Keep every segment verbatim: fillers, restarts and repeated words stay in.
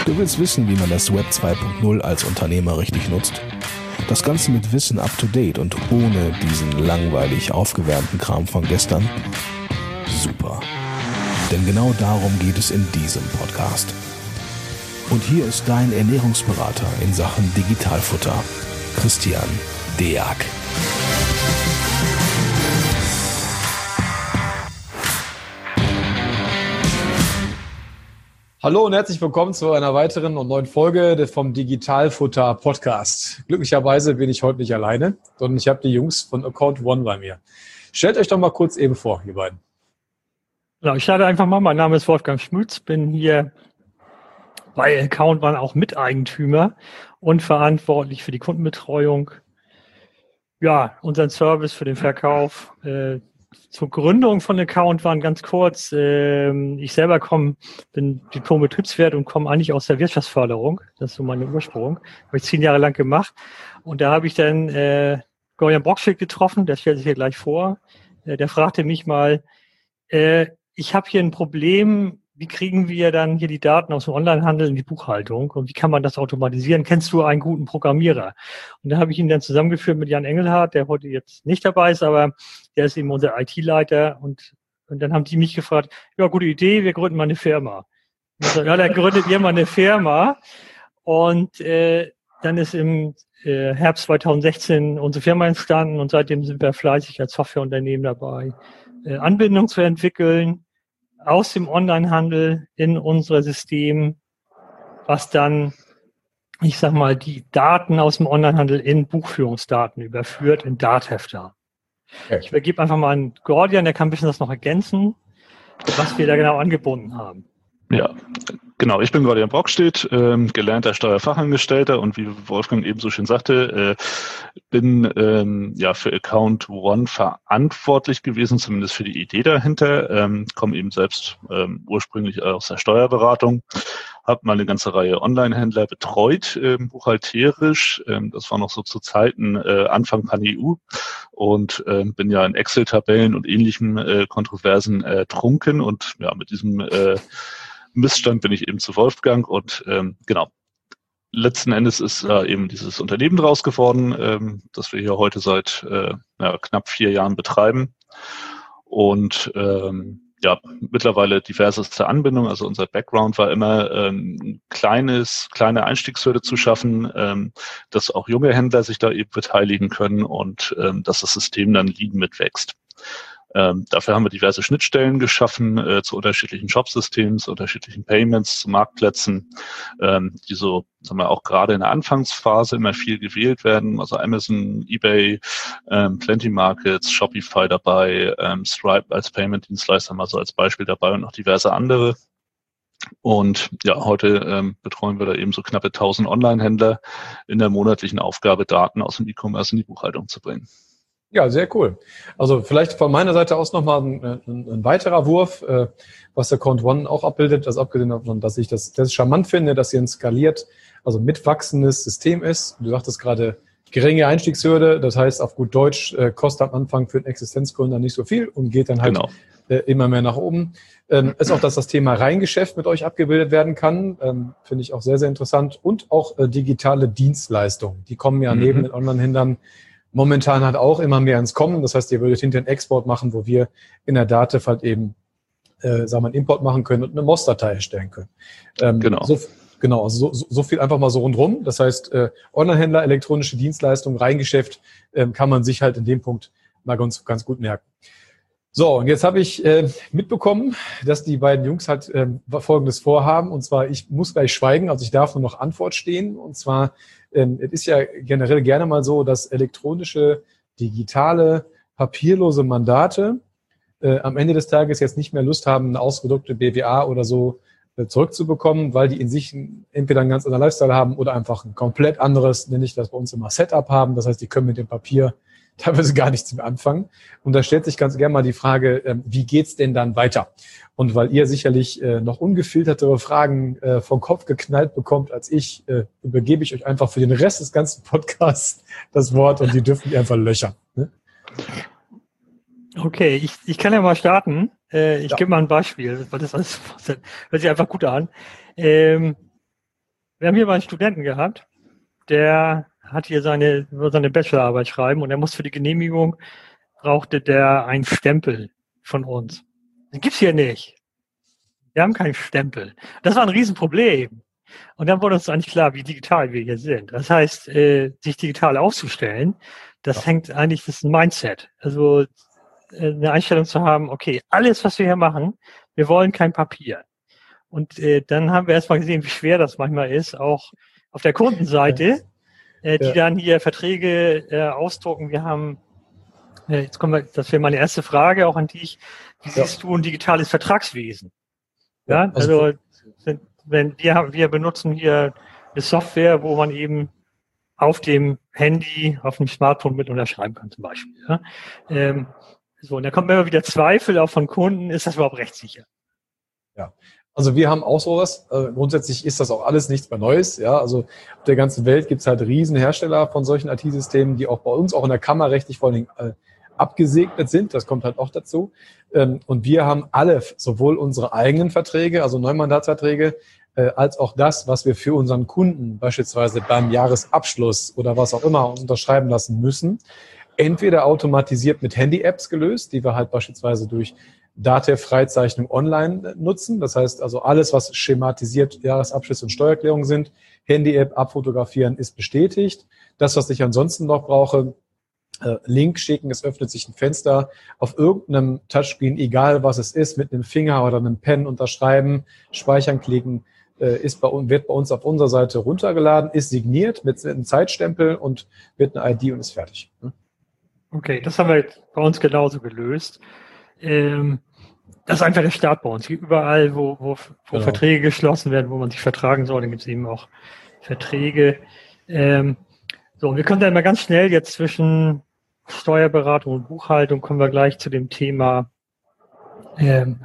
Du willst wissen, wie man das Web zwei Punkt null als Unternehmer richtig nutzt? Das Ganze mit Wissen up to date und ohne diesen langweilig aufgewärmten Kram von gestern? Super. Denn genau darum geht es in diesem Podcast. Und hier ist dein Ernährungsberater in Sachen Digitalfutter, Christian Deak. Hallo und herzlich willkommen zu einer weiteren und neuen Folge vom Digitalfutter Podcast. Glücklicherweise bin ich heute nicht alleine, sondern ich habe die Jungs von Account One bei mir. Stellt euch doch mal kurz eben vor, ihr beiden. Ja, ich starte einfach mal. Mein Name ist Wolfgang Schmütz, bin hier bei Account One auch Miteigentümer und verantwortlich für die Kundenbetreuung. Ja, unseren Service für den Verkauf. Äh, zur Gründung von Account One ganz kurz. Äh, ich selber komme, bin Diplom-Betriebswirt und komme eigentlich aus der Wirtschaftsförderung. Das ist so mein Ursprung. Habe ich zehn Jahre lang gemacht. Und da habe ich dann äh, Gorjan Brockschild getroffen, der stellt sich hier gleich vor. Äh, der fragte mich mal, äh, ich habe hier ein Problem, wie kriegen wir dann hier die Daten aus dem Onlinehandel in die Buchhaltung und wie kann man das automatisieren? Kennst du einen guten Programmierer? Und da habe ich ihn dann zusammengeführt mit Jan Engelhardt, der heute jetzt nicht dabei ist, aber der ist eben unser I T-Leiter. Und, und dann haben die mich gefragt, ja, gute Idee, wir gründen mal eine Firma. Und so, ja, dann gründet ihr mal eine Firma. Und äh, dann ist im äh, Herbst zweitausendsechzehn unsere Firma entstanden und seitdem sind wir fleißig als Softwareunternehmen dabei, äh, Anbindung zu entwickeln aus dem Onlinehandel in unser System, was dann, ich sag mal, die Daten aus dem Onlinehandel in Buchführungsdaten überführt, in Dathefter. Okay. Ich übergebe einfach mal an Gordian, der kann ein bisschen das noch ergänzen, was wir da genau angebunden haben. Ja, genau. Ich bin Gordian Brockschild, ähm, gelernter Steuerfachangestellter und wie Wolfgang eben so schön sagte, äh, bin ähm, ja für Account One verantwortlich gewesen, zumindest für die Idee dahinter. Ähm, komme eben selbst ähm, ursprünglich aus der Steuerberatung, habe mal eine ganze Reihe Online-Händler betreut, ähm, buchhalterisch. Ähm, das war noch so zu Zeiten äh, Anfang Pan-E U und ähm, bin ja in Excel-Tabellen und ähnlichen äh, Kontroversen äh, trunken und ja mit diesem äh, Missstand bin ich eben zu Wolfgang und ähm, genau. Letzten Endes ist äh, eben dieses Unternehmen draus geworden, ähm, das wir hier heute seit äh, ja, knapp vier Jahren betreiben und ähm, ja mittlerweile diverseste Anbindung. Also unser Background war immer ähm, ein kleines, kleine Einstiegshürde zu schaffen, ähm, dass auch junge Händler sich da eben beteiligen können und ähm, dass das System dann lean mitwächst. Ähm, dafür haben wir diverse Schnittstellen geschaffen äh, zu unterschiedlichen Shopsystemen, zu unterschiedlichen Payments, zu Marktplätzen, ähm, die so, sagen wir, auch gerade in der Anfangsphase immer viel gewählt werden. Also Amazon, eBay, ähm, Plenty Markets, Shopify dabei, ähm, Stripe als Payment-Dienstleister mal so als Beispiel dabei und noch diverse andere. Und ja, heute ähm, betreuen wir da eben so knappe tausend Online-Händler in der monatlichen Aufgabe, Daten aus dem E-Commerce in die Buchhaltung zu bringen. Ja, sehr cool. Also vielleicht von meiner Seite aus nochmal ein, ein, ein weiterer Wurf, äh, was der Account One auch abbildet, also abgesehen davon, dass ich das, das charmant finde, dass hier ein skaliert, also mitwachsendes System ist. Du sagtest gerade, geringe Einstiegshürde, das heißt auf gut Deutsch, äh, kostet am Anfang für einen Existenzgründer nicht so viel und geht dann halt genau. äh, immer mehr nach oben. Ähm, ist auch, dass das Thema Reingeschäft mit euch abgebildet werden kann, ähm, finde ich auch sehr, sehr interessant. Und auch äh, digitale Dienstleistungen, die kommen ja mhm. neben den Online-Händlern momentan halt auch immer mehr ins Kommen. Das heißt, ihr würdet hinter einen Export machen, wo wir in der Datev halt eben, äh, sagen wir mal, einen Import machen können und eine M O S-Datei erstellen können. Ähm, genau. So, genau, also so, so viel einfach mal so rundrum. Das heißt, äh, Online-Händler, elektronische Dienstleistungen, Reingeschäft, äh, kann man sich halt in dem Punkt mal ganz, ganz gut merken. So, und jetzt habe ich äh, mitbekommen, dass die beiden Jungs halt äh, Folgendes vorhaben. Und zwar, ich muss gleich schweigen, also ich darf nur noch Antwort stehen. Und zwar, ähm, es ist ja generell gerne mal so, dass elektronische, digitale, papierlose Mandate äh, am Ende des Tages jetzt nicht mehr Lust haben, eine ausgedruckte B W A oder so äh, zurückzubekommen, weil die in sich entweder einen ganz anderen Lifestyle haben oder einfach ein komplett anderes, nenne ich das bei uns immer, Setup haben. Das heißt, die können mit dem Papier teilweise gar nichts mehr anfangen. Und da stellt sich ganz gerne mal die Frage, ähm, wie geht's denn dann weiter? Und weil ihr sicherlich äh, noch ungefiltertere Fragen äh, vom Kopf geknallt bekommt als ich, äh, übergebe ich euch einfach für den Rest des ganzen Podcasts das Wort und die dürfen die einfach löchern. Ne? Okay, ich, ich kann ja mal starten. Äh, ich ja. gebe mal ein Beispiel, weil das alles hört sich einfach gut an. Ähm, wir haben hier mal einen Studenten gehabt, der hat hier seine, seine Bachelorarbeit schreiben und er muss für die Genehmigung, brauchte der einen Stempel von uns. Den gibt's hier nicht. Wir haben keinen Stempel. Das war ein Riesenproblem. Und dann wurde uns eigentlich klar, wie digital wir hier sind. Das heißt, äh, sich digital aufzustellen, das ja. hängt eigentlich, das ist ein Mindset. Also äh, eine Einstellung zu haben, okay, alles, was wir hier machen, wir wollen kein Papier. Und äh, dann haben wir erstmal gesehen, wie schwer das manchmal ist, auch auf der Kundenseite, äh, die ja. dann hier Verträge äh, ausdrucken. Wir haben, äh, jetzt kommen wir, das wäre meine erste Frage auch an dich, wie ja. siehst du ein digitales Vertragswesen? Ja, also, also sind, wenn wir, wir benutzen hier eine Software, wo man eben auf dem Handy, auf dem Smartphone mit unterschreiben kann zum Beispiel. Ja? Ähm, so, und da kommt immer wieder Zweifel auch von Kunden, ist das überhaupt rechtssicher? Ja, also wir haben auch sowas. Äh, grundsätzlich ist das auch alles nichts mehr Neues. Ja, also auf der ganzen Welt gibt es halt riesen Hersteller von solchen I T-Systemen, die auch bei uns, auch in der Kammer rechtlich vor allen Dingen äh, abgesegnet sind. Das kommt halt auch dazu. Ähm, und wir haben alle, sowohl unsere eigenen Verträge, also Neumandatsverträge, äh, als auch das, was wir für unseren Kunden beispielsweise beim Jahresabschluss oder was auch immer unterschreiben lassen müssen, entweder automatisiert mit Handy-Apps gelöst, die wir halt beispielsweise durch Datev-Freizeichnung online nutzen. Das heißt also alles, was schematisiert Jahresabschlüsse und Steuererklärungen sind, Handy-App abfotografieren ist bestätigt. Das, was ich ansonsten noch brauche, äh, Link schicken, es öffnet sich ein Fenster auf irgendeinem Touchscreen, egal was es ist, mit einem Finger oder einem Pen unterschreiben, speichern klicken, äh, ist bei, wird bei uns auf unserer Seite runtergeladen, ist signiert mit einem Zeitstempel und wird eine I D und ist fertig. Hm? Okay, das haben wir bei uns genauso gelöst. Ähm, das ist einfach der Start bei uns. Überall, wo, wo, wo genau. Verträge geschlossen werden, wo man sich vertragen soll, dann gibt es eben auch Verträge. Ähm, so, und wir kommen dann mal ganz schnell jetzt zwischen Steuerberatung und Buchhaltung, kommen wir gleich zu dem Thema, ähm,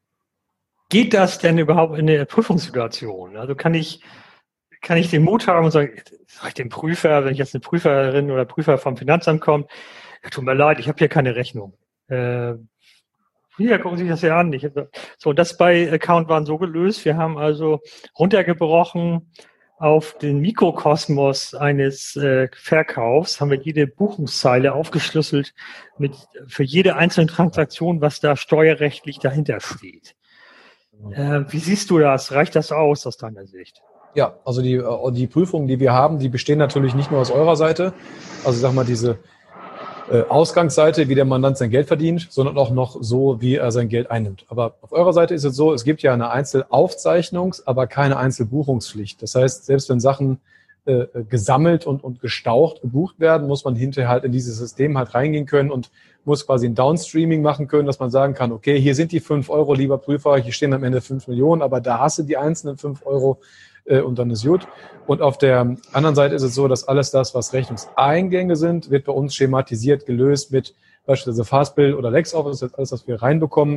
geht das denn überhaupt in der Prüfungssituation? Also kann ich, kann ich den Mut haben und sagen, sag ich dem Prüfer, wenn ich jetzt eine Prüferin oder Prüfer vom Finanzamt kommt, ja, tut mir leid, ich habe hier keine Rechnung. Äh, Hier, gucken Sie sich das ja an. Ich, so, das bei Account waren so gelöst. Wir haben also runtergebrochen auf den Mikrokosmos eines äh, Verkaufs, haben wir jede Buchungszeile aufgeschlüsselt mit für jede einzelne Transaktion, was da steuerrechtlich dahinter steht. Äh, wie siehst du das? Reicht das aus aus deiner Sicht? Ja, also die, die Prüfungen, die wir haben, die bestehen natürlich nicht nur aus eurer Seite. Also sag mal, diese Ausgangsseite, wie der Mandant sein Geld verdient, sondern auch noch so, wie er sein Geld einnimmt. Aber auf eurer Seite ist es so, es gibt ja eine Einzelaufzeichnungs-, aber keine Einzelbuchungspflicht. Das heißt, selbst wenn Sachen äh, gesammelt und, und gestaucht gebucht werden, muss man hinterher halt in dieses System halt reingehen können und muss quasi ein Downstreaming machen können, dass man sagen kann, okay, hier sind die fünf Euro, lieber Prüfer, hier stehen am Ende fünf Millionen, aber da hast du die einzelnen fünf Euro, und dann ist gut. Und auf der anderen Seite ist es so, dass alles das, was Rechnungseingänge sind, wird bei uns schematisiert gelöst mit beispielsweise Fastbill oder LexOffice, das ist alles, was wir reinbekommen,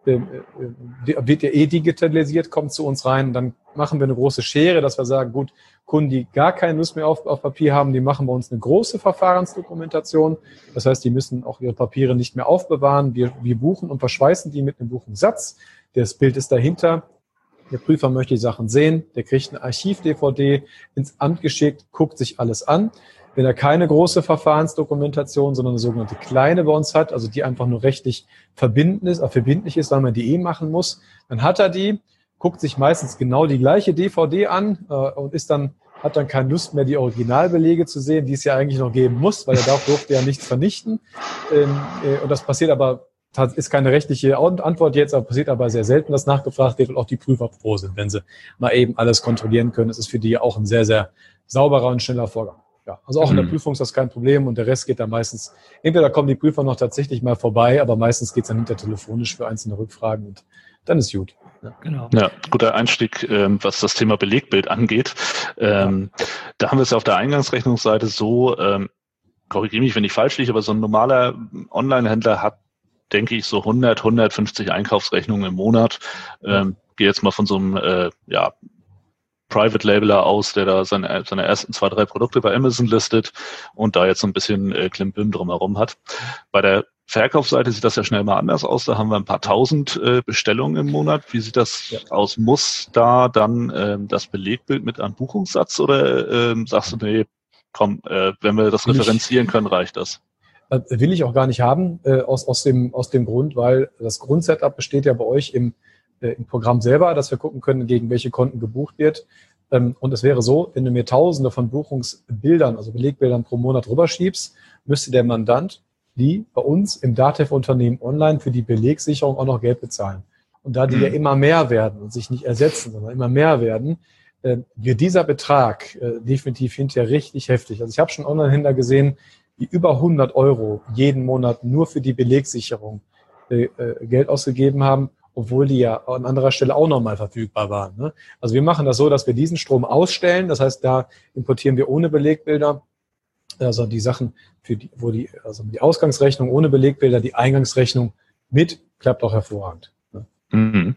wird ja eh digitalisiert, kommt zu uns rein. Dann machen wir eine große Schere, dass wir sagen, gut, Kunden, die gar keine Lust mehr auf, auf Papier haben, die machen bei uns eine große Verfahrensdokumentation. Das heißt, die müssen auch ihre Papiere nicht mehr aufbewahren. Wir, wir buchen und verschweißen die mit einem Buchungssatz. Das Bild ist dahinter. Der Prüfer möchte die Sachen sehen, der kriegt eine Archiv-D V D ins Amt geschickt, guckt sich alles an. Wenn er keine große Verfahrensdokumentation, sondern eine sogenannte kleine bei uns hat, also die einfach nur rechtlich verbindlich ist, äh, verbindlich ist, weil man die eh machen muss, dann hat er die, guckt sich meistens genau die gleiche D V D an äh, und ist dann, hat dann keine Lust mehr, die Originalbelege zu sehen, die es ja eigentlich noch geben muss, weil er darf, durfte ja nichts vernichten. Ähm, äh, und das passiert aber, ist keine rechtliche Antwort jetzt, aber passiert aber sehr selten, dass nachgefragt wird und auch die Prüfer froh sind, wenn sie mal eben alles kontrollieren können. Das ist für die auch ein sehr, sehr sauberer und schneller Vorgang. Ja, also auch in der Prüfung ist das kein Problem und der Rest geht dann meistens, entweder kommen die Prüfer noch tatsächlich mal vorbei, aber meistens geht es dann hinter telefonisch für einzelne Rückfragen und dann ist gut. Ja, genau. Ja, guter Einstieg, ähm, was das Thema Belegbild angeht. Ähm, ja. Da haben wir es ja auf der Eingangsrechnungsseite so, ähm, korrigiere mich, wenn ich falsch liege, aber so ein normaler Online-Händler hat, denke ich, so hundert, hundertfünfzig Einkaufsrechnungen im Monat. Ähm, gehe jetzt mal von so einem, äh, ja, Private Labeler aus, der da seine, seine ersten zwei, drei Produkte bei Amazon listet und da jetzt so ein bisschen äh, Klimbim drumherum hat. Bei der Verkaufsseite sieht das ja schnell mal anders aus. Da haben wir ein paar tausend äh, Bestellungen im Monat. Wie sieht das ja. aus? Muss da dann ähm, das Belegbild mit einem Buchungssatz oder ähm, sagst du, nee, komm, äh, wenn wir das referenzieren können, reicht das? Will ich auch gar nicht haben, äh, aus, aus, dem, aus dem Grund, weil das Grundsetup besteht ja bei euch im, äh, im Programm selber, dass wir gucken können, gegen welche Konten gebucht wird. Ähm, und es wäre so, wenn du mir Tausende von Buchungsbildern, also Belegbildern pro Monat rüberschiebst, müsste der Mandant die bei uns im Datev-Unternehmen online für die Belegsicherung auch noch Geld bezahlen. Und da die mhm. ja immer mehr werden und sich nicht ersetzen, sondern immer mehr werden, äh, wird dieser Betrag äh, definitiv hinterher richtig heftig. Also ich habe schon Online-Händler gesehen, die über hundert Euro jeden Monat nur für die Belegsicherung äh, äh, Geld ausgegeben haben, obwohl die ja an anderer Stelle auch nochmal verfügbar waren. Ne? Also wir machen das so, dass wir diesen Strom ausstellen. Das heißt, da importieren wir ohne Belegbilder, also die Sachen, für die, wo die, also die Ausgangsrechnung ohne Belegbilder, die Eingangsrechnung mit, klappt auch hervorragend. Ne? Mhm.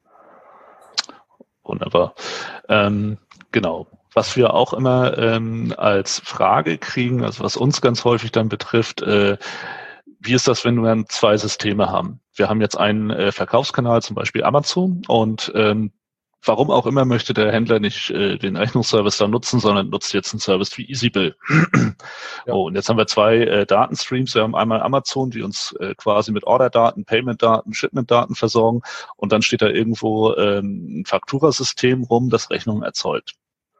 Wunderbar. Ähm, genau. Was wir auch immer ähm, als Frage kriegen, also was uns ganz häufig dann betrifft, äh, wie ist das, wenn wir dann zwei Systeme haben? Wir haben jetzt einen äh, Verkaufskanal, zum Beispiel Amazon, und ähm, warum auch immer möchte der Händler nicht äh, den Rechnungsservice da nutzen, sondern nutzt jetzt einen Service wie EasyBill. Ja. Oh, und jetzt haben wir zwei äh, Datenstreams. Wir haben einmal Amazon, die uns äh, quasi mit Orderdaten, Paymentdaten, Shipmentdaten versorgen, und dann steht da irgendwo ähm, ein Fakturasystem rum, das Rechnungen erzeugt.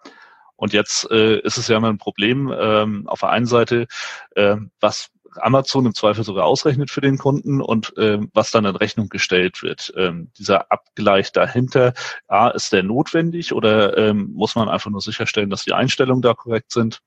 Und jetzt äh, ist es ja immer ein Problem, ähm, auf der einen Seite, äh, was Amazon im Zweifel sogar ausrechnet für den Kunden und ähm, was dann in Rechnung gestellt wird. Ähm, dieser Abgleich dahinter, A, ist der notwendig oder ähm, muss man einfach nur sicherstellen, dass die Einstellungen da korrekt sind?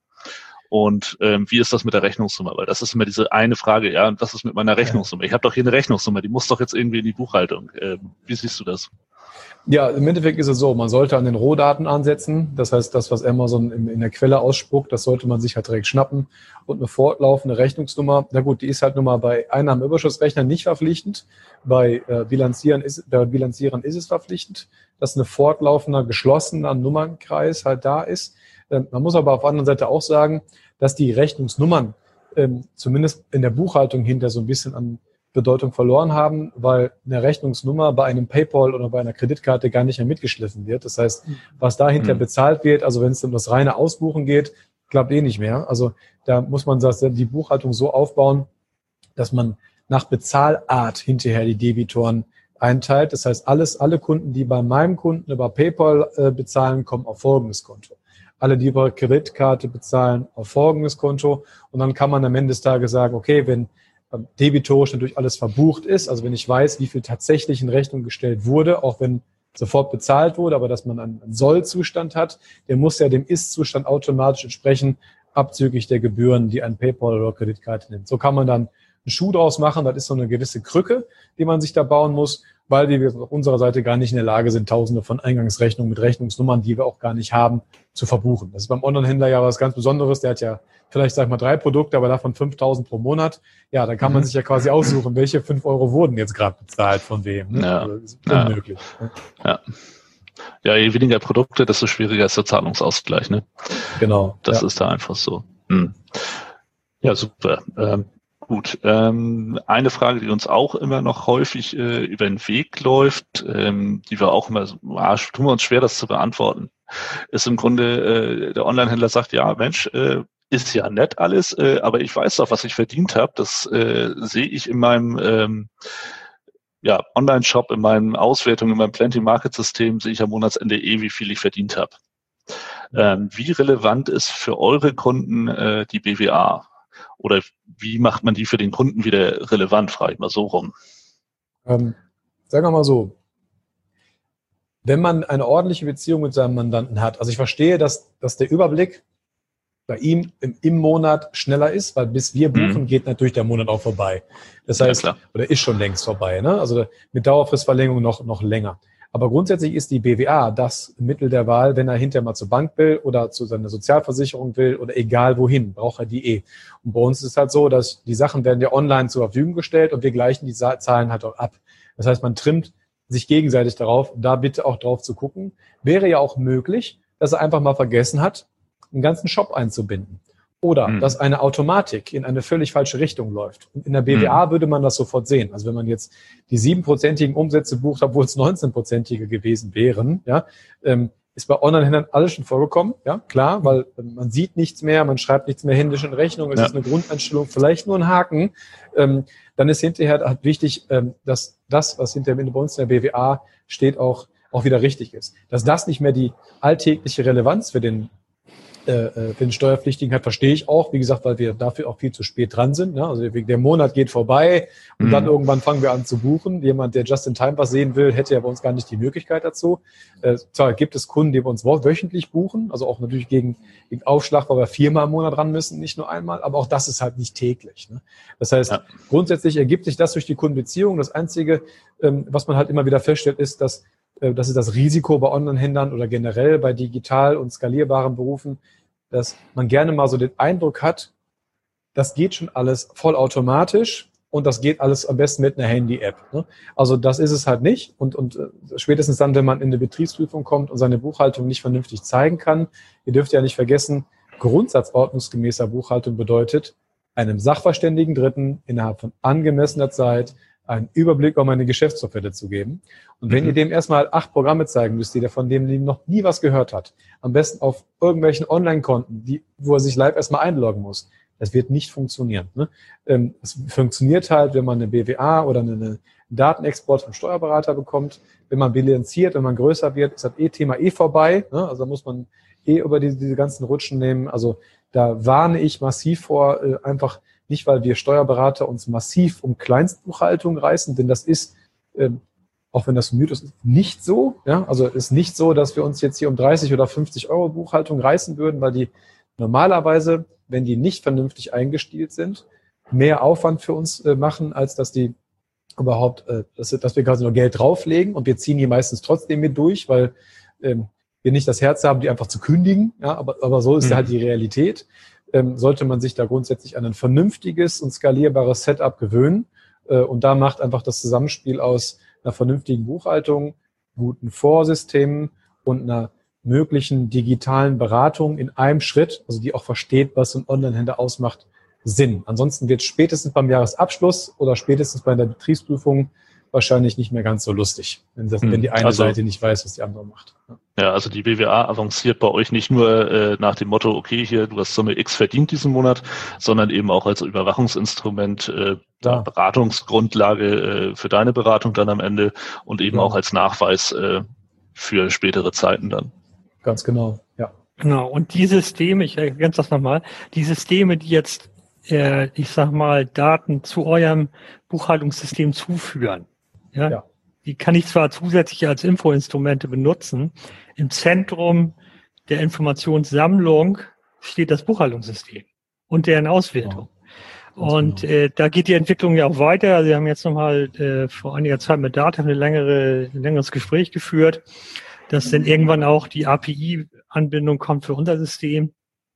Und ähm, wie ist das mit der Rechnungssumme? Weil das ist immer diese eine Frage, ja, und was ist mit meiner Rechnungssumme? Ich habe doch hier eine Rechnungssumme, die muss doch jetzt irgendwie in die Buchhaltung. Ähm, wie siehst du das? Ja, im Endeffekt ist es so, man sollte an den Rohdaten ansetzen. Das heißt, das, was Amazon in, in der Quelle ausspuckt, das sollte man sich halt direkt schnappen. Und eine fortlaufende Rechnungsnummer, na gut, die ist halt nun mal bei Einnahmenüberschussrechnern nicht verpflichtend. Bei äh, Bilanzieren ist, bei Bilanzierern ist es verpflichtend, dass eine fortlaufender, geschlossener Nummernkreis halt da ist. Ähm, man muss aber auf der anderen Seite auch sagen, dass die Rechnungsnummern ähm, zumindest in der Buchhaltung hinter so ein bisschen an Bedeutung verloren haben, weil eine Rechnungsnummer bei einem PayPal oder bei einer Kreditkarte gar nicht mehr mitgeschliffen wird. Das heißt, was dahinter mhm. bezahlt wird, also wenn es um das reine Ausbuchen geht, klappt eh nicht mehr. Also da muss man das, die Buchhaltung so aufbauen, dass man nach Bezahlart hinterher die Debitoren einteilt. Das heißt, alles, alle Kunden, die bei meinem Kunden über PayPal äh, bezahlen, kommen auf folgendes Konto. Alle, die über Kreditkarte bezahlen, auf folgendes Konto. Und dann kann man am Ende des Tages sagen, okay, wenn debitorisch natürlich alles verbucht ist, also wenn ich weiß, wie viel tatsächlich in Rechnung gestellt wurde, auch wenn sofort bezahlt wurde, aber dass man einen Sollzustand hat, der muss ja dem Ist-Zustand automatisch entsprechen, abzüglich der Gebühren, die ein PayPal oder Kreditkarte nimmt. So kann man dann einen Schuh draus machen, das ist so eine gewisse Krücke, die man sich da bauen muss, weil wir auf unserer Seite gar nicht in der Lage sind, tausende von Eingangsrechnungen mit Rechnungsnummern, die wir auch gar nicht haben, zu verbuchen. Das ist beim Online-Händler ja was ganz Besonderes, der hat ja vielleicht, sag ich mal, drei Produkte, aber davon fünftausend pro Monat. Ja, dann kann man sich ja quasi aussuchen, welche fünf Euro wurden jetzt gerade bezahlt von wem. Ne? Ja. Also, das ist unmöglich. Ja. ja, je weniger Produkte, desto schwieriger ist der Zahlungsausgleich. Ne? Genau. Das ja. ist da einfach so. Hm. Ja, super. Ähm, gut. Ähm, eine Frage, die uns auch immer noch häufig äh, über den Weg läuft, ähm, die wir auch immer, ah, tun wir uns schwer, das zu beantworten, ist im Grunde, äh, der Online-Händler sagt, ja, Mensch, äh, ist ja nett alles, äh, aber ich weiß doch, was ich verdient habe. Das äh, sehe ich in meinem ähm, ja, Online-Shop, in meinen Auswertungen, in meinem Plenty-Market-System, sehe ich am Monatsende eh, wie viel ich verdient habe. Ähm, wie relevant ist für eure Kunden äh, die B W A? Oder wie macht man die für den Kunden wieder relevant, frage ich mal so rum. Ähm, sagen wir mal so, wenn man eine ordentliche Beziehung mit seinem Mandanten hat, also ich verstehe, dass, dass der Überblick bei ihm im, im Monat schneller ist, weil bis wir buchen, mhm. geht natürlich der Monat auch vorbei. Das heißt, ja, oder ist schon längst vorbei, ne? Also mit Dauerfristverlängerung noch, noch länger. Aber grundsätzlich ist die B W A das Mittel der Wahl, wenn er hinterher mal zur Bank will oder zu seiner Sozialversicherung will oder egal wohin, braucht er die eh. Und bei uns ist es halt so, dass die Sachen werden ja online zur Verfügung gestellt und wir gleichen die Zahlen halt auch ab. Das heißt, man trimmt sich gegenseitig darauf, da bitte auch drauf zu gucken. Wäre ja auch möglich, dass er einfach mal vergessen hat, einen ganzen Shop einzubinden. Oder mhm. dass eine Automatik in eine völlig falsche Richtung läuft. Und in der B W A mhm. würde man das sofort sehen. Also wenn man jetzt die siebenprozentigen Umsätze bucht, obwohl es neunzehnprozentige gewesen wären, ja, ähm, ist bei Online-Händlern alles schon vorgekommen, ja, klar, weil ähm, man sieht nichts mehr, man schreibt nichts mehr händisch in Rechnung, es ja. ist eine Grundeinstellung, vielleicht nur ein Haken. Ähm, dann ist hinterher halt wichtig, ähm, dass das, was hinterher bei uns in der B W A steht, auch, auch wieder richtig ist. Dass das nicht mehr die alltägliche Relevanz für den Äh, für den Steuerpflichtigen hat, verstehe ich auch. Wie gesagt, weil wir dafür auch viel zu spät dran sind. Ne? Also der Monat geht vorbei und mhm. dann irgendwann fangen wir an zu buchen. Jemand, der just in time was sehen will, hätte ja bei uns gar nicht die Möglichkeit dazu. Äh, zwar gibt es Kunden, die bei uns wöchentlich buchen, also auch natürlich gegen, gegen Aufschlag, weil wir viermal im Monat ran müssen, nicht nur einmal, aber auch das ist halt nicht täglich. Ne? Das heißt, ja. grundsätzlich ergibt sich das durch die Kundenbeziehung. Das Einzige, ähm, was man halt immer wieder feststellt, ist, dass das ist das Risiko bei Online-Händlern oder generell bei digital und skalierbaren Berufen, dass man gerne mal so den Eindruck hat, das geht schon alles vollautomatisch und das geht alles am besten mit einer Handy-App. Ne? Also das ist es halt nicht. Und, und spätestens dann, wenn man in eine Betriebsprüfung kommt und seine Buchhaltung nicht vernünftig zeigen kann, ihr dürft ja nicht vergessen, grundsatzordnungsgemäßer Buchhaltung bedeutet, einem sachverständigen Dritten innerhalb von angemessener Zeit einen Überblick über meine Geschäftsvorfälle zu geben. Und wenn mhm. ihr dem erstmal acht Programme zeigen müsst, die der von dem noch nie was gehört hat, am besten auf irgendwelchen Online-Konten, die, wo er sich live erstmal einloggen muss, das wird nicht funktionieren. Ne? Ähm, es funktioniert halt, wenn man eine B W A oder eine, einen Datenexport vom Steuerberater bekommt, wenn man bilanziert, wenn man größer wird, ist das eh Thema eh vorbei. Ne? Also da muss man eh über diese, diese ganzen Rutschen nehmen. Also da warne ich massiv vor, äh, einfach nicht, weil wir Steuerberater uns massiv um Kleinstbuchhaltung reißen, denn das ist, ähm, auch wenn das ein Mythos ist, nicht so. Ja? Also ist nicht so, dass wir uns jetzt hier um dreißig oder fünfzig Euro Buchhaltung reißen würden, weil die normalerweise, wenn die nicht vernünftig eingestielt sind, mehr Aufwand für uns äh, machen, als dass die überhaupt, äh, dass, dass wir quasi nur Geld drauflegen und wir ziehen die meistens trotzdem mit durch, weil ähm, wir nicht das Herz haben, die einfach zu kündigen. Ja? Aber, aber so ist mhm. halt die Realität. Ähm, sollte man sich da grundsätzlich an ein vernünftiges und skalierbares Setup gewöhnen. Äh, und da macht einfach das Zusammenspiel aus einer vernünftigen Buchhaltung, guten Vorsystemen und einer möglichen digitalen Beratung in einem Schritt, also die auch versteht, was so ein Online-Händler ausmacht, Sinn. Ansonsten wird spätestens beim Jahresabschluss oder spätestens bei der Betriebsprüfung wahrscheinlich nicht mehr ganz so lustig, wenn, das, wenn die eine also, Seite nicht weiß, was die andere macht. Ja, ja, also die B W A avanciert bei euch nicht nur äh, nach dem Motto, okay, hier, du hast Summe X verdient diesen Monat, sondern eben auch als Überwachungsinstrument, äh, ja. Beratungsgrundlage äh, für deine Beratung dann am Ende und eben ja. auch als Nachweis äh, für spätere Zeiten dann. Ganz genau, ja. Genau, und die Systeme, ich ergänze das nochmal, die Systeme, die jetzt, äh, ich sag mal, Daten zu eurem Buchhaltungssystem zuführen, ja, ja, die kann ich zwar zusätzlich als Infoinstrumente benutzen, im Zentrum der Informationssammlung steht das Buchhaltungssystem und deren Auswertung. Ja, und genau. äh, da geht die Entwicklung ja auch weiter. Also wir haben jetzt nochmal äh, vor einiger Zeit mit Datev eine längere, ein längeres Gespräch geführt, dass dann irgendwann auch die A P I-Anbindung kommt für unser System.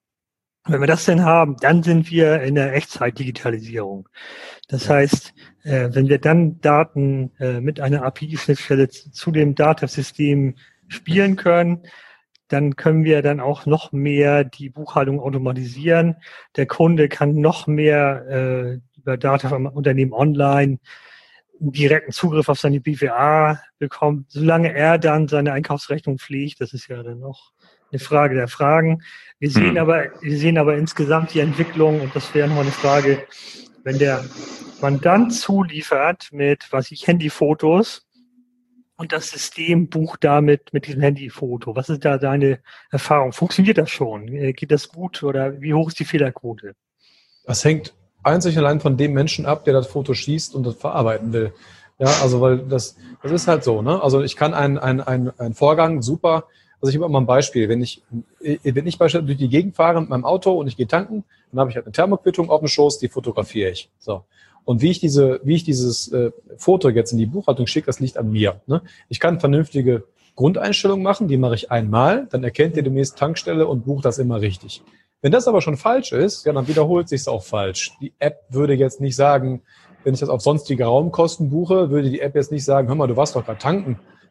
Wenn wir das denn haben, dann sind wir in der Echtzeit-Digitalisierung. Das heißt, äh, wenn wir dann Daten äh, mit einer A P I-Schnittstelle zu, zu dem Datev-System spielen können, dann können wir dann auch noch mehr die Buchhaltung automatisieren. Der Kunde kann noch mehr äh, über Datev am Unternehmen online direkten Zugriff auf seine B W A bekommen, solange er dann seine Einkaufsrechnung pflegt. Das ist ja dann noch eine Frage der Fragen. Wir sehen mhm. aber, wir sehen aber insgesamt die Entwicklung, und das wäre nochmal eine Frage, wenn der Mandant zuliefert mit, was ich, Handyfotos und das System bucht damit mit diesem Handyfoto. Was ist da deine Erfahrung? Funktioniert das schon? Geht das gut oder wie hoch ist die Fehlerquote? Das hängt einzig und allein von dem Menschen ab, der das Foto schießt und das verarbeiten will. Ja, also weil das, das ist halt so, ne? Also ich kann einen, einen, einen, einen Vorgang super, also ich habe mal ein Beispiel, wenn ich, wenn ich beispielsweise durch die Gegend fahre mit meinem Auto und ich gehe tanken, dann habe ich halt eine Thermoquittung auf dem Schoß, die fotografiere ich. So. Und wie ich diese, wie ich dieses äh, Foto jetzt in die Buchhaltung schicke, das liegt an mir. Ne? Ich kann vernünftige Grundeinstellungen machen, die mache ich einmal, dann erkennt ihr demnächst Tankstelle und bucht das immer richtig. Wenn das aber schon falsch ist, ja, dann wiederholt sich's auch falsch. Die App würde jetzt nicht sagen, wenn ich das auf sonstige Raumkosten buche, würde die App jetzt nicht sagen, hör mal, du warst doch gerade tanken.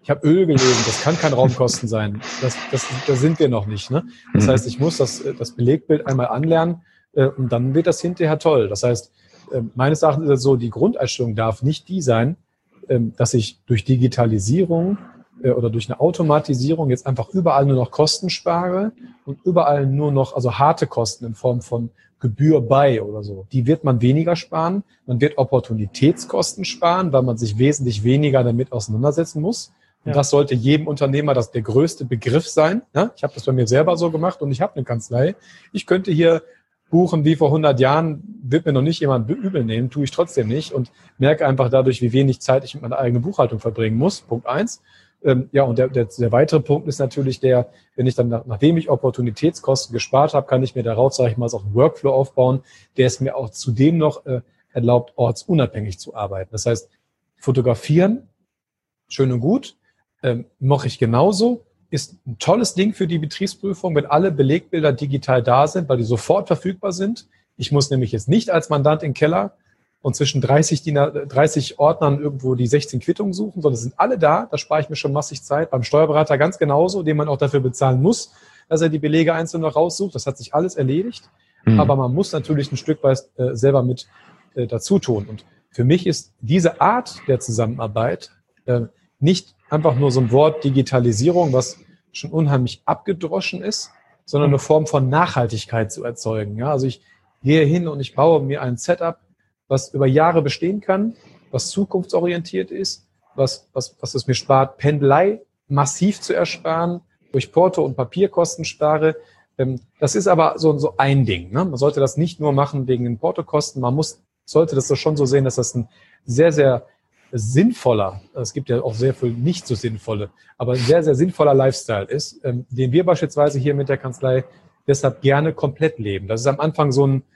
ich habe Öl gelesen, das kann kein Raumkosten sein. Das, das, da sind wir noch nicht. Ne? Das heißt, ich muss das, das Belegbild einmal anlernen äh, und dann wird das hinterher toll. Das heißt, äh, meines Erachtens ist es so, die Grundeinstellung darf nicht die sein, äh, dass ich durch Digitalisierung äh, oder durch eine Automatisierung jetzt einfach überall nur noch Kosten spare und überall nur noch, also harte Kosten in Form von Gebühr bei oder so. Die wird man weniger sparen. Man wird Opportunitätskosten sparen, weil man sich wesentlich weniger damit auseinandersetzen muss. Und ja. das sollte jedem Unternehmer das der größte Begriff sein. Ja, ich habe das bei mir selber so gemacht und ich habe eine Kanzlei. Ich könnte hier buchen wie vor hundert Jahren, wird mir noch nicht jemand übel nehmen, tue ich trotzdem nicht und merke einfach dadurch, wie wenig Zeit ich mit meiner eigenen Buchhaltung verbringen muss. Punkt eins. Ähm, ja, und der, der, der weitere Punkt ist natürlich der, wenn ich dann, nach, nachdem ich Opportunitätskosten gespart habe, kann ich mir daraus, sage ich mal, so einen Workflow aufbauen, der es mir auch zudem noch äh, erlaubt, ortsunabhängig zu arbeiten. Das heißt, fotografieren, schön und gut, ähm, mache ich genauso, ist ein tolles Ding für die Betriebsprüfung, wenn alle Belegbilder digital da sind, weil die sofort verfügbar sind. Ich muss nämlich jetzt nicht als Mandant in den Keller und zwischen dreißig, dreißig Ordnern irgendwo die sechzehn Quittungen suchen, sondern es sind alle da. Da spare ich mir schon massig Zeit. Beim Steuerberater ganz genauso, den man auch dafür bezahlen muss, dass er die Belege einzeln noch raussucht. Das hat sich alles erledigt. Mhm. Aber man muss natürlich ein Stück weit äh, selber mit äh, dazu tun. Und für mich ist diese Art der Zusammenarbeit äh, nicht einfach nur so ein Wort Digitalisierung, was schon unheimlich abgedroschen ist, sondern eine Form von Nachhaltigkeit zu erzeugen. Ja, also ich gehe hin und ich baue mir ein Setup, was über Jahre bestehen kann, was zukunftsorientiert ist, was, was, was es mir spart, Pendelei massiv zu ersparen, durch Porto- und Papierkosten spare. Das ist aber so, so ein Ding. Ne? Man sollte das nicht nur machen wegen den Portokosten. Man muss, sollte das so schon so sehen, dass das ein sehr, sehr sinnvoller, es gibt ja auch sehr viel nicht so sinnvolle, aber ein sehr, sehr sinnvoller Lifestyle ist, ähm, den wir beispielsweise hier mit der Kanzlei deshalb gerne komplett leben. Das ist am Anfang so ein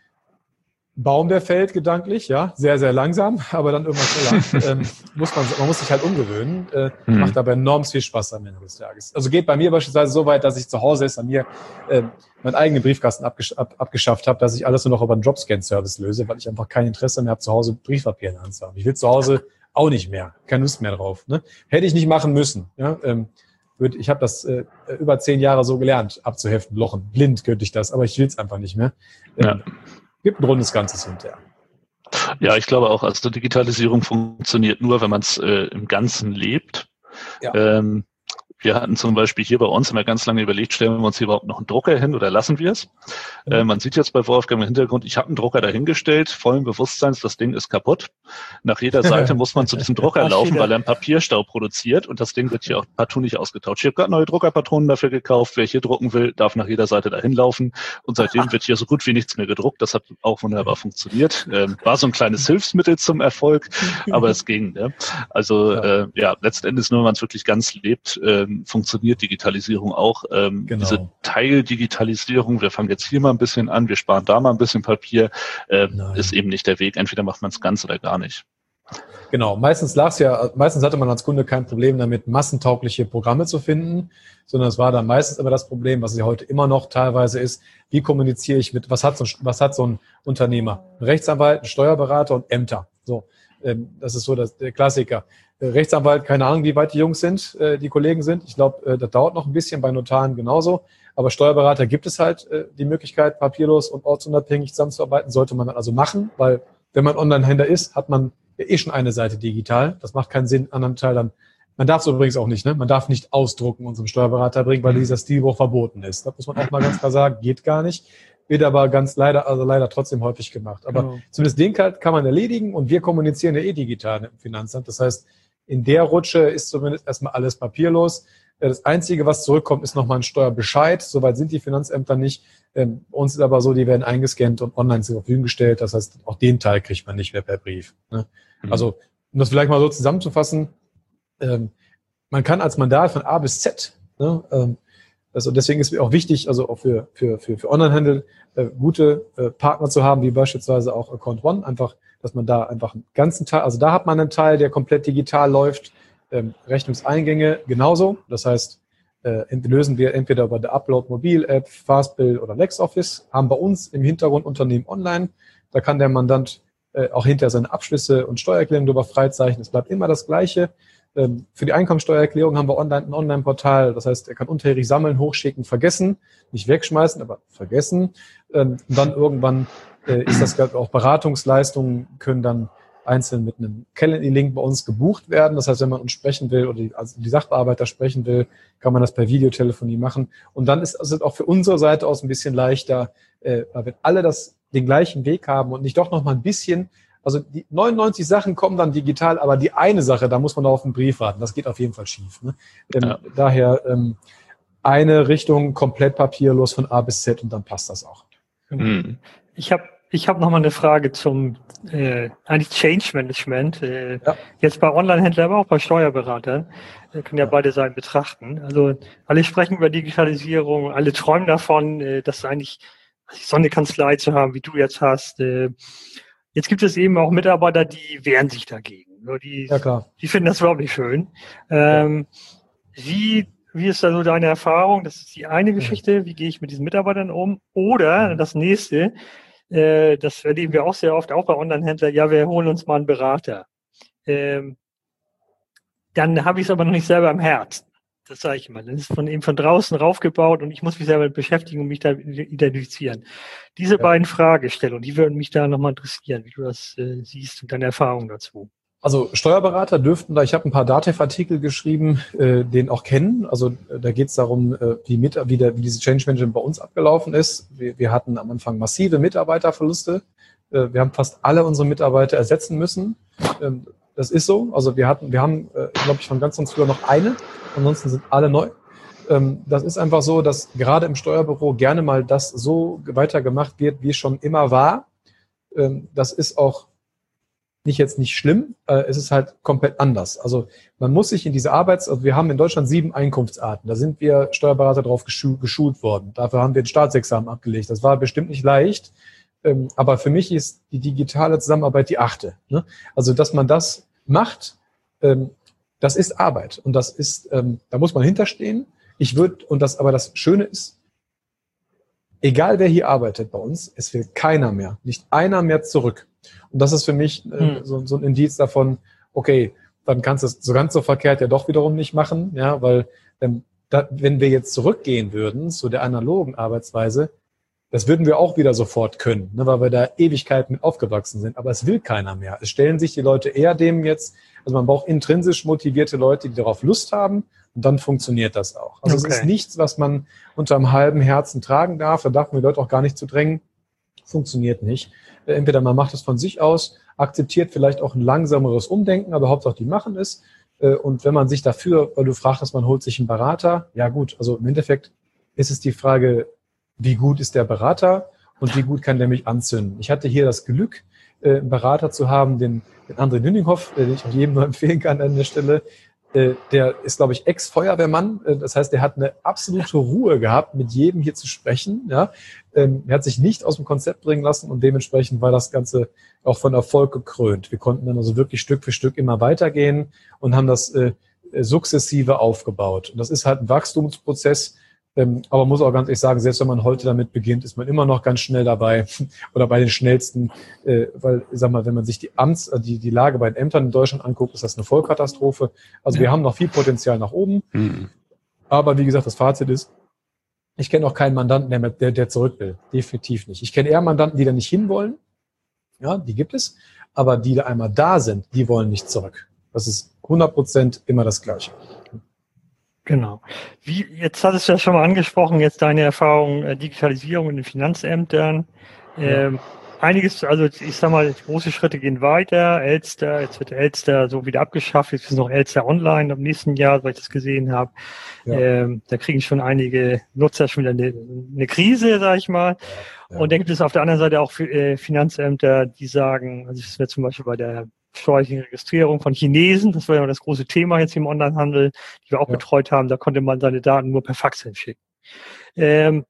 Baum, der fällt gedanklich, ja, sehr, sehr langsam, aber dann irgendwann schneller. ähm, muss man, man muss sich halt umgewöhnen, äh, mhm. macht aber enorm viel Spaß am Ende des Tages. Also geht bei mir beispielsweise so weit, dass ich zu Hause ist, an mir äh, meinen eigenen Briefkasten abgesch ab, abgeschafft habe, dass ich alles nur noch über einen Dropscan-Service löse, weil ich einfach kein Interesse mehr habe, zu Hause Briefpapier in der Hand zu haben. Ich will zu Hause auch nicht mehr, keine Lust mehr drauf. Ne? Hätte ich nicht machen müssen. Ja? Ähm, würd, ich habe das äh, über zehn Jahre so gelernt, abzuheften, Lochen. Blind könnte ich das, aber ich will es einfach nicht mehr. Ähm, ja. Gibt ein rundes Ganzes hinterher. Ja, ich glaube auch, also Digitalisierung funktioniert nur, wenn man es äh, im Ganzen lebt. Ja. Ähm, wir hatten zum Beispiel hier bei uns, haben wir ganz lange überlegt, stellen wir uns hier überhaupt noch einen Drucker hin oder lassen wir es? Mhm. Äh, man sieht jetzt bei Wolfgang im Hintergrund, ich habe einen Drucker dahingestellt, vollen Bewusstseins, das Ding ist kaputt. Nach jeder Seite muss man zu diesem Drucker laufen, weil er einen Papierstau produziert und das Ding wird hier auch partout nicht ausgetauscht. Ich habe gerade neue Druckerpatronen dafür gekauft. Wer hier drucken will, darf nach jeder Seite dahin laufen und seitdem wird hier so gut wie nichts mehr gedruckt. Das hat auch wunderbar funktioniert. Ähm, war so ein kleines Hilfsmittel zum Erfolg, aber es ging. Ne? Also äh, ja, letzten Endes nur, wenn man es wirklich ganz lebt, äh, funktioniert Digitalisierung auch. Ähm, genau. Diese Teildigitalisierung, wir fangen jetzt hier mal ein bisschen an, wir sparen da mal ein bisschen Papier, äh, ist eben nicht der Weg. Entweder macht man es ganz oder gar nicht. Genau, meistens lag's ja, meistens hatte man als Kunde kein Problem damit, massentaugliche Programme zu finden, sondern es war dann meistens aber das Problem, was ja heute immer noch teilweise ist, wie kommuniziere ich mit, was hat so ein, was hat so ein Unternehmer? Ein Rechtsanwalt, ein Steuerberater und Ämter. So, ähm, das ist so das, der Klassiker. Rechtsanwalt, keine Ahnung, wie weit die Jungs sind, äh, die Kollegen sind. Ich glaube, äh, das dauert noch ein bisschen, bei Notaren genauso. Aber Steuerberater gibt es halt äh, die Möglichkeit, papierlos und ortsunabhängig zusammenzuarbeiten. Sollte man dann also machen, weil wenn man Online-Händler ist, hat man ja eh schon eine Seite digital. Das macht keinen Sinn, anderen Teil dann. Man darf es übrigens auch nicht, ne? Man darf nicht ausdrucken und zum Steuerberater bringen, weil dieser Stilbruch verboten ist. Das muss man auch mal ganz klar sagen, geht gar nicht. Wird aber ganz leider, also leider trotzdem häufig gemacht. Aber genau. Zumindest den halt kann man erledigen und wir kommunizieren ja eh digital im Finanzamt. Das heißt, in der Rutsche ist zumindest erstmal alles papierlos. Das Einzige, was zurückkommt, ist nochmal ein Steuerbescheid. Soweit sind die Finanzämter nicht. Ähm, uns ist aber so, die werden eingescannt und online zur Verfügung gestellt. Das heißt, auch den Teil kriegt man nicht mehr per Brief. Ne? Mhm. Also, um das vielleicht mal so zusammenzufassen, ähm, man kann als Mandat von A bis Z, ne, ähm, also deswegen ist es auch wichtig, also auch für, für, für, für Onlinehandel, äh, gute äh, Partner zu haben, wie beispielsweise auch Account One, einfach, dass man da einfach einen ganzen Teil, also da hat man einen Teil, der komplett digital läuft, ähm, Rechnungseingänge genauso, das heißt, äh, lösen wir entweder über der Upload Mobil App, Fastbill oder LexOffice, haben bei uns im Hintergrund Unternehmen online, da kann der Mandant äh, auch hinterher seine Abschlüsse und Steuererklärungen darüber freizeichnen, es bleibt immer das Gleiche, Ähm, für die Einkommensteuererklärung haben wir online ein Online-Portal. Das heißt, er kann unterjährig sammeln, hochschicken, vergessen, nicht wegschmeißen, aber vergessen. Ähm, und dann irgendwann äh, ist das auch Beratungsleistungen können dann einzeln mit einem Calendly-Link bei uns gebucht werden. Das heißt, wenn man uns sprechen will oder die, also die Sachbearbeiter sprechen will, kann man das per Videotelefonie machen. Und dann ist es auch für unsere Seite aus ein bisschen leichter, äh, weil wenn alle das den gleichen Weg haben und nicht doch noch mal ein bisschen, also die neunundneunzig Sachen kommen dann digital, aber die eine Sache, da muss man auf einen Brief warten. Das geht auf jeden Fall schief. Ne? Ähm, ja. Daher ähm, eine Richtung komplett papierlos von A bis Z und dann passt das auch. Mhm. Ich habe Ich habe noch mal eine Frage zum äh, eigentlich Change Management. Äh, ja. Jetzt bei Online-Händlern, aber auch bei Steuerberatern. Wir können ja, ja beide Seiten betrachten. Also alle sprechen über Digitalisierung, alle träumen davon, äh, dass eigentlich so eine Kanzlei zu haben, wie du jetzt hast. Äh, jetzt gibt es eben auch Mitarbeiter, die wehren sich dagegen. Die, ja, klar. Die finden das überhaupt nicht schön. Ähm, ja. Wie Wie ist da so deine Erfahrung? Das ist die eine Geschichte. Wie gehe ich mit diesen Mitarbeitern um? Oder das nächste, äh, das erleben wir auch sehr oft, auch bei Online-Händlern, ja, wir holen uns mal einen Berater. Ähm, dann habe ich es aber noch nicht selber im Herzen. Das sage ich immer. Das ist von eben von draußen raufgebaut und ich muss mich selber beschäftigen und mich da identifizieren. Diese ja. beiden Fragestellungen, die würden mich da nochmal interessieren, wie du das äh, siehst und deine Erfahrung dazu. Also Steuerberater dürften da, ich habe ein paar Datev-Artikel geschrieben, äh, den auch kennen. Also äh, da geht es darum, äh, wie, mit, wie, der, wie diese Change Management bei uns abgelaufen ist. Wir, wir hatten am Anfang massive Mitarbeiterverluste. Äh, wir haben fast alle unsere Mitarbeiter ersetzen müssen. Ähm, das ist so. Also wir hatten, wir haben, äh, glaube ich, von ganz ganz früher noch eine. Ansonsten sind alle neu. Ähm, das ist einfach so, dass gerade im Steuerbüro gerne mal das so weitergemacht wird, wie es schon immer war. Ähm, das ist auch nicht jetzt nicht schlimm, äh, es ist halt komplett anders. Also man muss sich in diese Arbeits-, also wir haben in Deutschland sieben Einkunftsarten. Da sind wir Steuerberater drauf geschu- geschult worden. Dafür haben wir ein Staatsexamen abgelegt. Das war bestimmt nicht leicht. Ähm, aber für mich ist die digitale Zusammenarbeit die achte. Ne? Also dass man das macht, ähm, das ist Arbeit. Und das ist, ähm, da muss man hinterstehen. Ich würde, und das, aber das Schöne ist, egal wer hier arbeitet bei uns, es will keiner mehr, nicht einer mehr zurück. Und das ist für mich äh, hm. so, so ein Indiz davon, okay, dann kannst du es so ganz so verkehrt ja doch wiederum nicht machen, ja, weil ähm, da, wenn wir jetzt zurückgehen würden zu der analogen Arbeitsweise, das würden wir auch wieder sofort können, ne, weil wir da Ewigkeiten mit aufgewachsen sind. Aber es will keiner mehr. Es stellen sich die Leute eher dem jetzt, also man braucht intrinsisch motivierte Leute, die darauf Lust haben, und dann funktioniert das auch. Also okay. Es ist nichts, was man unter einem halben Herzen tragen darf. Da darf man die Leute auch gar nicht zu drängen. Funktioniert nicht. Entweder man macht es von sich aus, akzeptiert vielleicht auch ein langsameres Umdenken, aber Hauptsache die machen es. Und wenn man sich dafür, weil du fragtest, man holt sich einen Berater, ja gut, also im Endeffekt ist es die Frage, wie gut ist der Berater und wie gut kann der mich anzünden. Ich hatte hier das Glück, einen Berater zu haben, den, den André Nünninghoff, den ich jedem nur empfehlen kann an der Stelle. Der ist, glaube ich, Ex-Feuerwehrmann. Das heißt, der hat eine absolute Ruhe gehabt, mit jedem hier zu sprechen. Ja, er hat sich nicht aus dem Konzept bringen lassen und dementsprechend war das Ganze auch von Erfolg gekrönt. Wir konnten dann also wirklich Stück für Stück immer weitergehen und haben das äh, sukzessive aufgebaut. Und das ist halt ein Wachstumsprozess. Ähm, aber muss auch ganz ehrlich sagen, selbst wenn man heute damit beginnt, ist man immer noch ganz schnell dabei oder bei den schnellsten, äh, weil, ich sag mal, wenn man sich die Amts, die, die Lage bei den Ämtern in Deutschland anguckt, ist das eine Vollkatastrophe. Also ja. Wir haben noch viel Potenzial nach oben. Mhm. Aber wie gesagt, das Fazit ist, ich kenne auch keinen Mandanten, der, der, der zurück will. Definitiv nicht. Ich kenne eher Mandanten, die da nicht hinwollen. Ja, die gibt es. Aber die da einmal da sind, die wollen nicht zurück. Das ist hundert Prozent immer das Gleiche. Genau. Wie, jetzt hattest du ja schon mal angesprochen, jetzt deine Erfahrung, äh, Digitalisierung in den Finanzämtern. Ähm, ja. Einiges, also ich sag mal, große Schritte gehen weiter. Elster, jetzt wird Elster so wieder abgeschafft. Jetzt ist noch Elster Online im nächsten Jahr, weil ich das gesehen habe. Ja. Ähm, da kriegen schon einige Nutzer schon wieder eine, eine Krise, sag ich mal. Ja. Ja. Und dann gibt es auf der anderen Seite auch für, äh, Finanzämter, die sagen, also das wäre zum Beispiel bei der steuerlichen Registrierung von Chinesen, das war ja das große Thema jetzt im Onlinehandel, die wir auch ja. betreut haben, da konnte man seine Daten nur per Fax hinschicken. Ähm,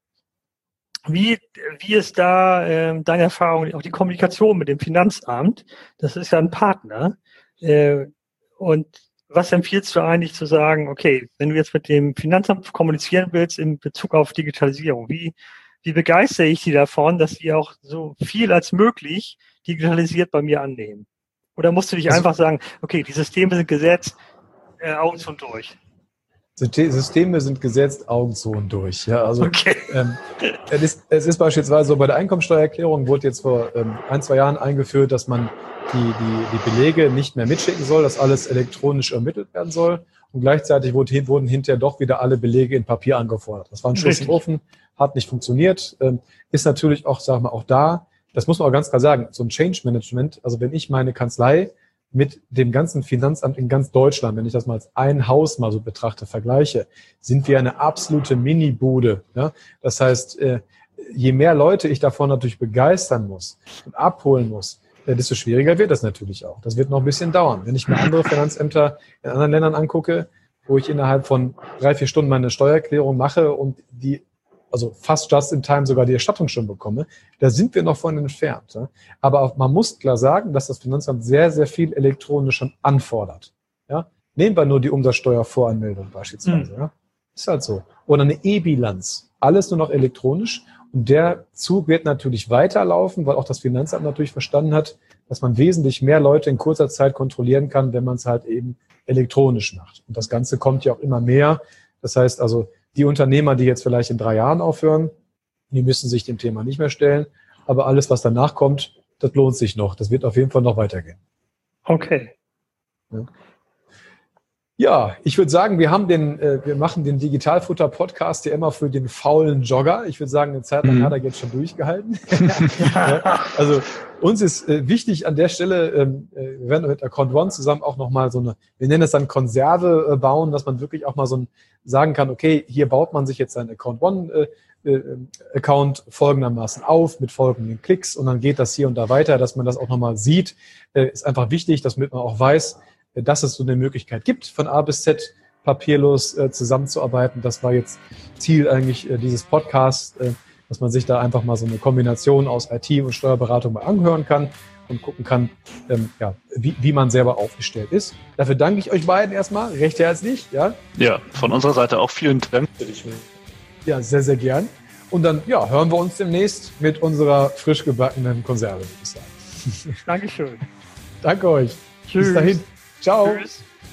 wie, wie ist da ähm, deine Erfahrung, auch die Kommunikation mit dem Finanzamt? Das ist ja ein Partner. Äh, und was empfiehlst du eigentlich zu sagen, okay, wenn du jetzt mit dem Finanzamt kommunizieren willst in Bezug auf Digitalisierung, wie, wie begeistere ich die davon, dass die auch so viel als möglich digitalisiert bei mir annehmen? Oder musst du dich also, einfach sagen, okay, die Systeme sind gesetzt, äh, Augen zu und durch. Systeme sind gesetzt, Augen zu und durch. Ja, also Okay. ähm, es, ist, es ist beispielsweise so, bei der Einkommensteuererklärung wurde jetzt vor ähm, ein, zwei Jahren eingeführt, dass man die, die, die Belege nicht mehr mitschicken soll, dass alles elektronisch ermittelt werden soll. Und gleichzeitig wurde, wurden hinterher doch wieder alle Belege in Papier angefordert. Das war ein Schuss Richtig. im Ofen, hat nicht funktioniert. Ähm, ist natürlich auch, sagen wir, auch da, das muss man auch ganz klar sagen, so ein Change Management, also wenn ich meine Kanzlei mit dem ganzen Finanzamt in ganz Deutschland, wenn ich das mal als ein Haus mal so betrachte, vergleiche, sind wir eine absolute Mini-Bude. Ja? Das heißt, äh, je mehr Leute ich davon natürlich begeistern muss und abholen muss, äh, desto schwieriger wird das natürlich auch. Das wird noch ein bisschen dauern. Wenn ich mir andere Finanzämter in anderen Ländern angucke, wo ich innerhalb von drei, vier Stunden meine Steuererklärung mache und die also fast just in time sogar die Erstattung schon bekomme, da sind wir noch von entfernt. Ja? Aber auch, man muss klar sagen, dass das Finanzamt sehr, sehr viel elektronisch schon anfordert. Ja? Nehmen wir nur die Umsatzsteuervoranmeldung beispielsweise. Mhm. Ja? Ist halt so. Oder eine E-Bilanz. Alles nur noch elektronisch. Und der Zug wird natürlich weiterlaufen, weil auch das Finanzamt natürlich verstanden hat, dass man wesentlich mehr Leute in kurzer Zeit kontrollieren kann, wenn man es halt eben elektronisch macht. Und das Ganze kommt ja auch immer mehr. Das heißt also, die Unternehmer, die jetzt vielleicht in drei Jahren aufhören, die müssen sich dem Thema nicht mehr stellen. Aber alles, was danach kommt, das lohnt sich noch. Das wird auf jeden Fall noch weitergehen. Okay. Ja, ja, ich würde sagen, wir haben den, äh, wir machen den Digitalfutter-Podcast ja immer für den faulen Jogger. Ich würde sagen, eine Zeit lang Mhm. hat er jetzt schon durchgehalten. Ja, also uns ist äh, wichtig an der Stelle, ähm, äh, wir werden mit Account One zusammen auch nochmal so eine, wir nennen es dann Konserve äh, bauen, dass man wirklich auch mal so ein sagen kann, okay, hier baut man sich jetzt seinen Account One äh, äh, Account folgendermaßen auf mit folgenden Klicks und dann geht das hier und da weiter, dass man das auch nochmal sieht, äh, ist einfach wichtig, damit man auch weiß, äh, dass es so eine Möglichkeit gibt, von A bis Z papierlos äh, zusammenzuarbeiten. Das war jetzt Ziel eigentlich äh, dieses Podcasts, äh, dass man sich da einfach mal so eine Kombination aus I T und Steuerberatung mal anhören kann und gucken kann, ähm, ja, wie, wie man selber aufgestellt ist. Dafür danke ich euch beiden erstmal recht herzlich. Ja, Ja, von unserer Seite auch vielen Dank. ja, sehr, sehr gern. Und dann ja, hören wir uns demnächst mit unserer frisch gebackenen Konserve, würde ich sagen. Dankeschön. Danke euch. Tschüss. Bis dahin. Ciao. Tschüss.